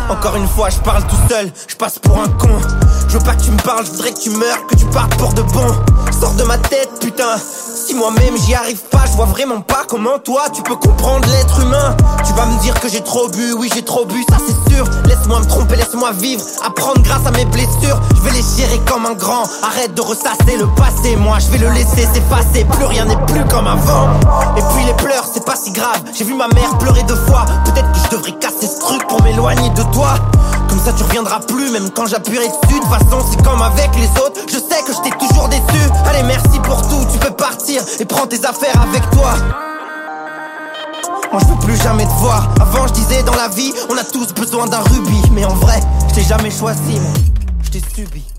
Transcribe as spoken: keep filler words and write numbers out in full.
Encore une fois je parle tout seul, je passe pour un con. Je veux pas que tu me parles, je voudrais que tu meurs, que tu partes pour de bon. Sors de ma tête putain. Si moi-même j'y arrive pas, je vois vraiment pas comment toi tu peux comprendre l'être humain. Tu vas me dire que j'ai trop bu, oui j'ai trop bu, ça c'est sûr. Laisse-moi me tromper, laisse-moi vivre, apprendre grâce à mes blessures. Je vais les gérer comme un grand, arrête de ressasser le passé. Moi je vais le laisser s'effacer, plus rien n'est plus comme avant. Et puis les pleurs c'est pas si grave, j'ai vu ma mère pleurer deux fois. Peut-être que je devrais casser ce truc pour m'éloigner de toi. Comme ça tu reviendras plus, même quand j'appuierai dessus. De toute façon c'est comme avec les autres, je sais que je t'ai toujours déçu. Allez merci pour tout, tu peux partir et prends tes affaires avec toi. Moi je veux plus jamais te voir. Avant je disais dans la vie, on a tous besoin d'un rubis. Mais en vrai, je t'ai jamais choisi, mais je t'ai subi.